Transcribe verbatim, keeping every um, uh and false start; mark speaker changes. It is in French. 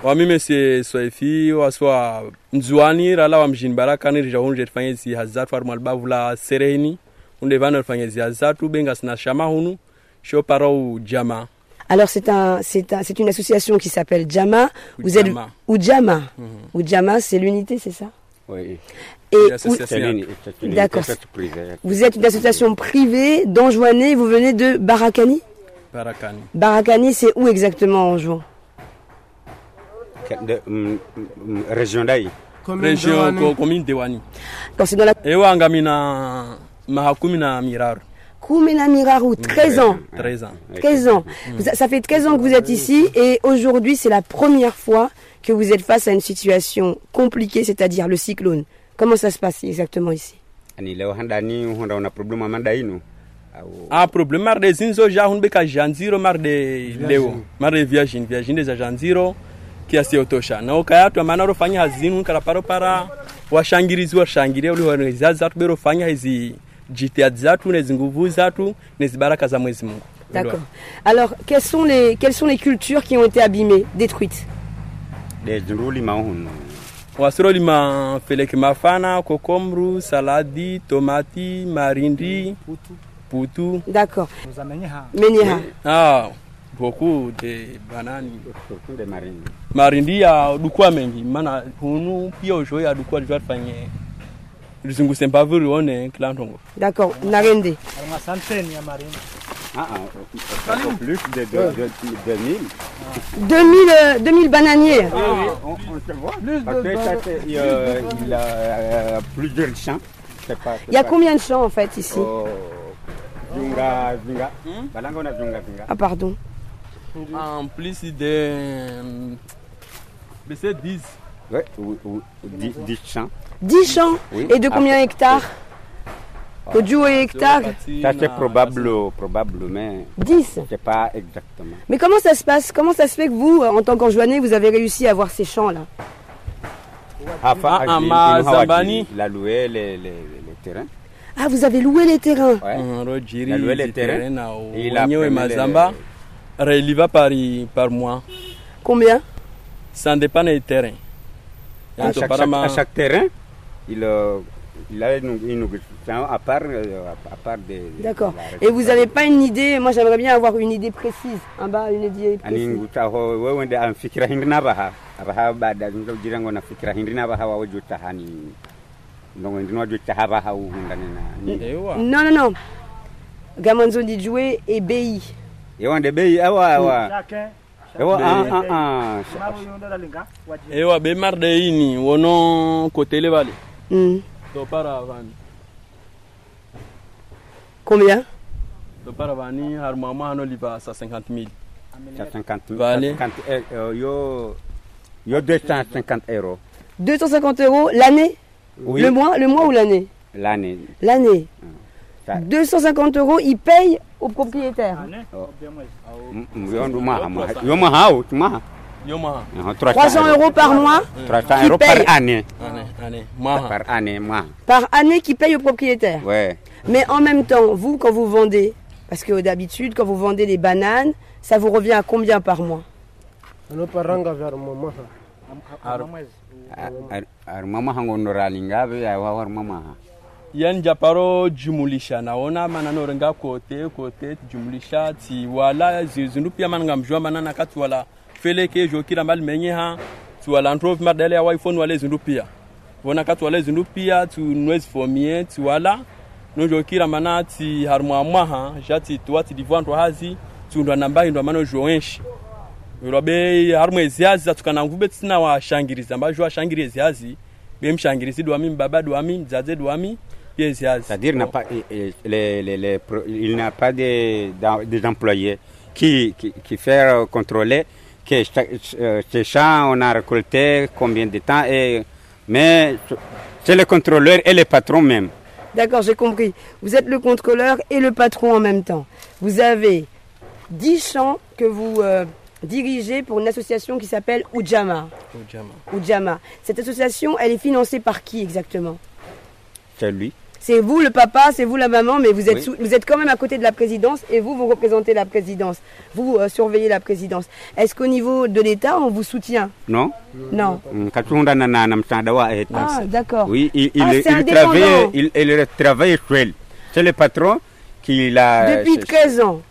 Speaker 1: Wa mimi si soifi waswa nzuani rala wa mjini Baraka ni rija je fanye zi hazatu armal bavula sereni unde vana fanye zi hazatu benga sina shama hunu sho parau jama.
Speaker 2: Alors c'est un c'est un c'est une association qui s'appelle Jama. Vous êtes Ujama. Mm-hmm. Ujama c'est l'unité, c'est ça?
Speaker 3: Oui.
Speaker 2: Et d'accord. Vous êtes une association privée d'Anjouanais, vous venez de Barakani?
Speaker 1: Barakani.
Speaker 2: Barakani, c'est où exactement en Anjouan?
Speaker 3: De, um, um, région d'Aïe.
Speaker 1: Région commune de Wani.
Speaker 2: Donc c'est dans la
Speaker 1: Ewa ngamina mahakumina miraru.
Speaker 2: Koumena Miraru, treize ans.
Speaker 1: treize ans.
Speaker 2: treize ans. Vous, ça fait treize ans que vous êtes ici et aujourd'hui c'est la première fois que vous êtes face à une situation compliquée, c'est-à-dire le cyclone. Comment ça se passe exactement ici?
Speaker 1: Ah, problème mar de zinzo ja hun beka janziro mar de leo mar de viagem viagem de janziro kiasi otosha na ukayatu amana rofanya hazinu karaparo para washangirizi washangirie uli wanazaza tubero fanya hizi jitihada zatu nezi nguvu zatu nezi baraka za Mwenyezi Mungu.
Speaker 2: D'accord. Alors quelles sont les quelles sont les cultures qui ont été abîmées, détruites?
Speaker 3: Des ndulima hun
Speaker 1: wasoro lima feleke mafana, kokomru, saladi, tomati, marindi, putu. Putu.
Speaker 2: D'accord. Menyeha.
Speaker 1: Ah, beaucoup de bananes.
Speaker 3: Surtout de marindi.
Speaker 1: Marindi ya dukua mengi. Mana hunu pia ujo ya dukua jwa fanye. Lizungu sempavuri one klantongo.
Speaker 2: D'accord. Narende.
Speaker 4: Uma centaine ya marindi.
Speaker 3: Ah ah, plus de deux mille.
Speaker 2: deux mille bananiers.
Speaker 3: Ah, on, on se voit. Plus de Parce que ça, il, euh, il a euh, plusieurs champs. C'est pas, c'est
Speaker 2: il y a
Speaker 3: pas...
Speaker 2: combien de champs en fait ici?
Speaker 3: Oh. Zunga, zunga. Hmm? Balango na zunga, zunga.
Speaker 2: Ah pardon.
Speaker 1: En plus de c'est dix.
Speaker 3: Oui, ou, ou, dix, dix champs.
Speaker 2: dix champs.
Speaker 3: Oui.
Speaker 2: Et de combien
Speaker 3: Après,
Speaker 2: hectares? Que Dieu est hectare?
Speaker 3: Ça c'est probable, probable, mais
Speaker 2: dix.
Speaker 3: C'est pas exactement.
Speaker 2: Mais comment ça se passe? Comment ça se fait que vous, en tant qu'Anjouanais, vous avez réussi à avoir ces champs là?
Speaker 3: Enfin,
Speaker 1: ah, ah, Zambani.
Speaker 3: Il a loué les, les, les terrains.
Speaker 2: Ah, vous avez loué les terrains?
Speaker 3: Ouais.
Speaker 1: Il
Speaker 3: a loué les terrains.
Speaker 1: Et il a loué Mazamba. Il va par, par mois.
Speaker 2: Combien?
Speaker 1: Ça dépend des terrains.
Speaker 3: À chaque, chaque, à chaque terrain, il, il a une, une à part, à part des...
Speaker 2: D'accord. Et vous n'avez pas une idée? Moi, j'aimerais bien avoir une idée précise. En bas, une idée précise. Non, non, non. Gamanzo dit jouer et B I.
Speaker 3: Et on de B I, ah ouais,
Speaker 4: Chacun.
Speaker 3: Ewa ah ah ah.
Speaker 1: Ewa be marde ini wono kotele vale.
Speaker 2: Mm.
Speaker 1: Do para vani.
Speaker 2: Combien?
Speaker 1: Do para vani har mama hano liva sa cinquante mille.
Speaker 3: Sa cinquante mille.
Speaker 1: Vale.
Speaker 3: Yo yo deux cent cinquante euros.
Speaker 2: deux cent cinquante euros l'année?
Speaker 3: Oui.
Speaker 2: Le mois, le mois ou l'année?
Speaker 3: L'année.
Speaker 2: L'année. Ah. deux cent cinquante euros, ils payent au propriétaire. trois cents euros par mois.
Speaker 3: trois cents euros par année.
Speaker 1: Année.
Speaker 3: Par année, mois.
Speaker 2: Par année qui paye au propriétaire.
Speaker 3: Ouais.
Speaker 2: Mais en même temps, vous, quand vous vendez, parce que d'habitude, quand vous vendez les bananes, ça vous revient à combien par mois?
Speaker 1: Yan japaro jumulisha naona manano renga kote kote jumulisha ti wala zizundu pia mananga mjua manana kati wala feleke jokira mbali menyeha ti wala ntrov madele ya iPhone wala zundu pia wona kati wala zundu pia tu noise formie ti wala no jokira mana ti harmwa mwaha jati twati divantwa hazi tundwa namba ndo mano joenshi robe harmwe ziazi zatukana ngube tsina wa shangiriza mbajo shangiriza ziazi bemshangirizi dwami baba dwami zaze dwami.
Speaker 3: C'est-à-dire les, les, les, les, il n'y a pas de, des employés qui, qui, qui font contrôler que ces champs on a récolté combien de temps, et, mais c'est le contrôleur et le patron même.
Speaker 2: D'accord, j'ai compris. Vous êtes le contrôleur et le patron en même temps. Vous avez dix champs que vous euh, dirigez pour une association qui s'appelle Ujama.
Speaker 1: Ujama.
Speaker 2: Ujama. Cette association, elle est financée par qui exactement?
Speaker 3: C'est lui.
Speaker 2: C'est vous le papa, c'est vous la maman, mais vous êtes,
Speaker 3: Oui.
Speaker 2: sous- vous êtes quand même à côté de la présidence et vous, vous représentez la présidence. Vous euh, surveillez la présidence. Est-ce qu'au niveau de l'État, on vous soutient?
Speaker 3: Non.
Speaker 2: Non.
Speaker 3: Mm, Katunda na na na msaada wa État.
Speaker 2: Ah, d'accord.
Speaker 3: Oui, il, il,
Speaker 2: Ah, c'est
Speaker 3: il
Speaker 2: indépendant.
Speaker 3: travaille, il, il travaille seul. C'est le patron qui l'a.
Speaker 2: Depuis
Speaker 3: c'est-
Speaker 2: treize ans.